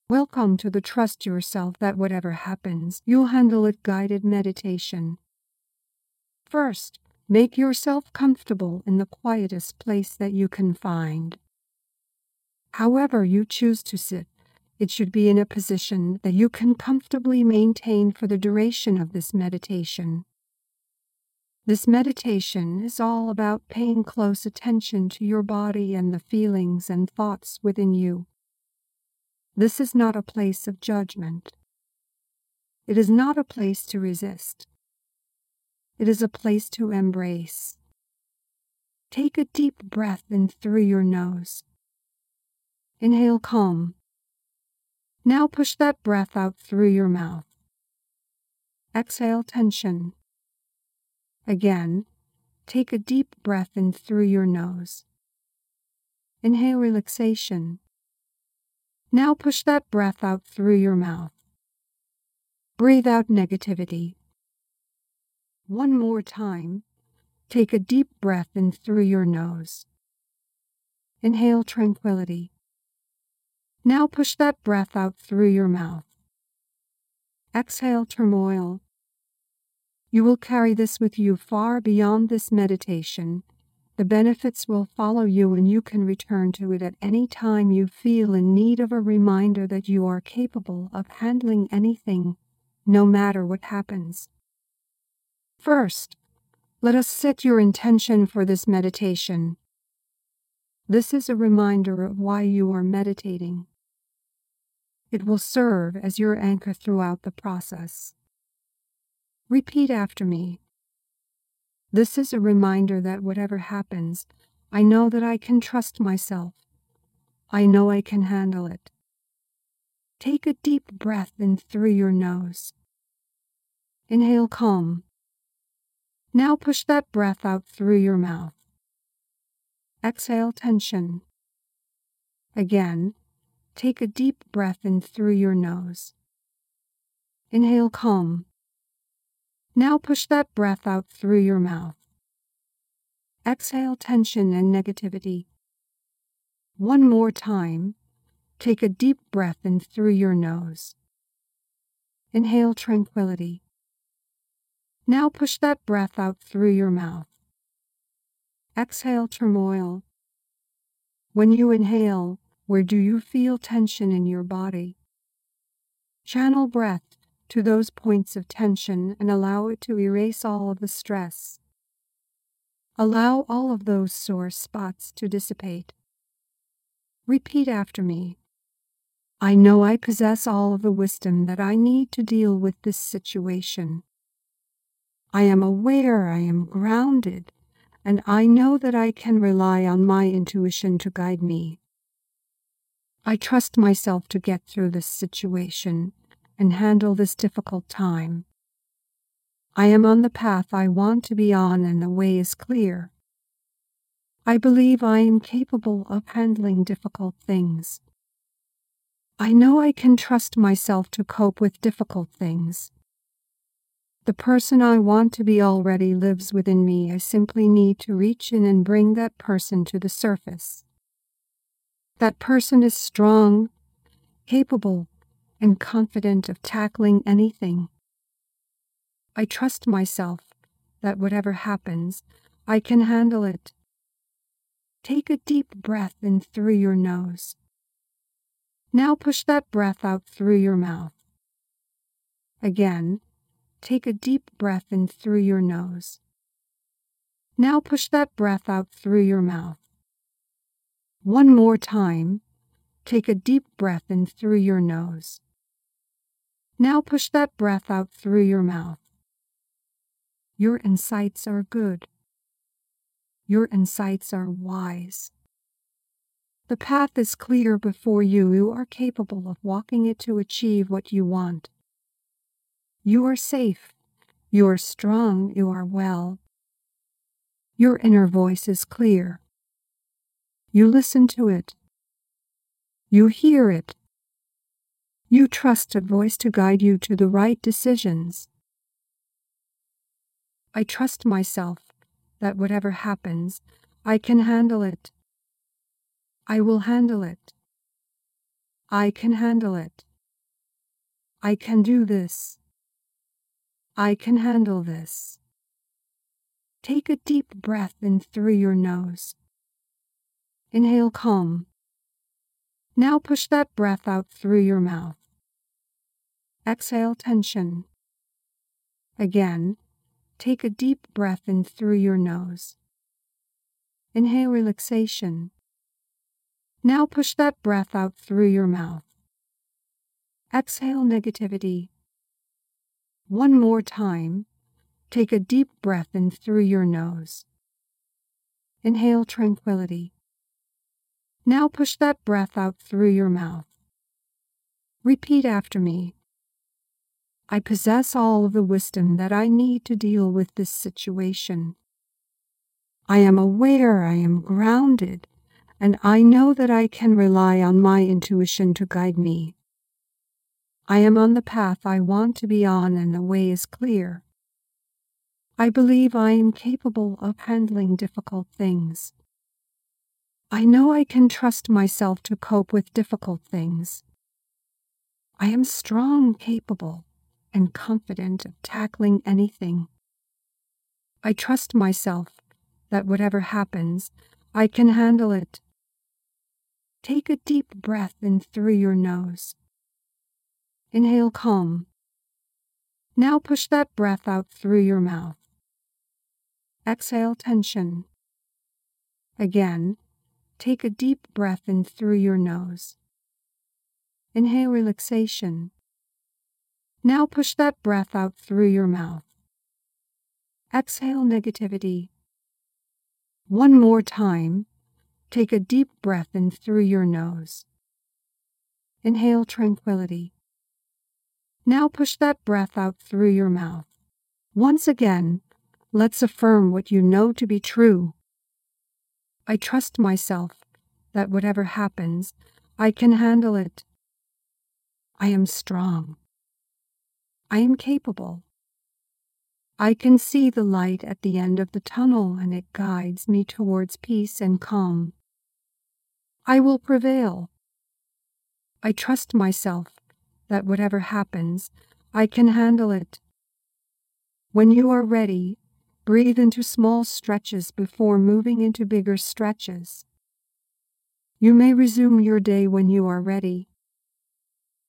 Welcome to the Trust Yourself That Whatever Happens, You'll Handle It guided meditation. First, make yourself comfortable in the quietest place that you can find. However you choose to sit, it should be in a position that you can comfortably maintain for the duration of this meditation. This meditation is all about paying close attention to your body and the feelings and thoughts within you. This is not a place of judgment. It is not a place to resist. It is a place to embrace. Take a deep breath in through your nose. Inhale calm. Now push that breath out through your mouth. Exhale tension. Again, take a deep breath in through your nose. Inhale relaxation. Now push that breath out through your mouth. Breathe out negativity. One more time. Take a deep breath in through your nose. Inhale tranquility. Now push that breath out through your mouth. Exhale turmoil. You will carry this with you far beyond this meditation. The benefits will follow you and you can return to it at any time you feel in need of a reminder that you are capable of handling anything, no matter what happens. First, let us set your intention for this meditation. This is a reminder of why you are meditating. It will serve as your anchor throughout the process. Repeat after me. This is a reminder that whatever happens, I know that I can trust myself. I know I can handle it. Take a deep breath in through your nose. Inhale calm. Now push that breath out through your mouth. Exhale tension. Again, take a deep breath in through your nose. Inhale calm. Now push that breath out through your mouth. Exhale tension and negativity. One more time. Take a deep breath in through your nose. Inhale tranquility. Now push that breath out through your mouth. Exhale turmoil. When you inhale, where do you feel tension in your body? Channel breath to those points of tension and allow it to erase all of the stress. Allow all of those sore spots to dissipate. Repeat after me. I know I possess all of the wisdom that I need to deal with this situation. I am aware, I am grounded, and I know that I can rely on my intuition to guide me. I trust myself to get through this situation and handle this difficult time. I am on the path I want to be on and the way is clear. I believe I am capable of handling difficult things. I know I can trust myself to cope with difficult things. The person I want to be already lives within me. I simply need to reach in and bring that person to the surface. That person is strong, capable, and confident of tackling anything. I trust myself that whatever happens, I can handle it. Take a deep breath in through your nose. Now push that breath out through your mouth. Again, take a deep breath in through your nose. Now push that breath out through your mouth. One more time, take a deep breath in through your nose. Now push that breath out through your mouth. Your insights are good. Your insights are wise. The path is clear before you. You are capable of walking it to achieve what you want. You are safe. You are strong. You are well. Your inner voice is clear. You listen to it. You hear it. You trust a voice to guide you to the right decisions. I trust myself that whatever happens, I can handle it. I will handle it. I can handle it. I can do this. I can handle this. Take a deep breath in through your nose. Inhale calm. Now push that breath out through your mouth. Exhale tension. Again, take a deep breath in through your nose. Inhale relaxation. Now push that breath out through your mouth. Exhale negativity. One more time. Take a deep breath in through your nose. Inhale tranquility. Now push that breath out through your mouth. Repeat after me. I possess all of the wisdom that I need to deal with this situation. I am aware, I am grounded, and I know that I can rely on my intuition to guide me. I am on the path I want to be on, and the way is clear. I believe I am capable of handling difficult things. I know I can trust myself to cope with difficult things. I am strong, capable, and confident of tackling anything. I trust myself that whatever happens, I can handle it. Take a deep breath in through your nose. Inhale calm. Now push that breath out through your mouth. Exhale tension. Again, take a deep breath in through your nose. Inhale relaxation. Now push that breath out through your mouth. Exhale negativity. One more time, take a deep breath in through your nose. Inhale tranquility. Now push that breath out through your mouth. Once again, let's affirm what you know to be true. I trust myself that whatever happens, I can handle it. I am strong. I am capable. I can see the light at the end of the tunnel, and it guides me towards peace and calm. I will prevail. I trust myself that whatever happens, I can handle it. When you are ready, breathe into small stretches before moving into bigger stretches. You may resume your day when you are ready.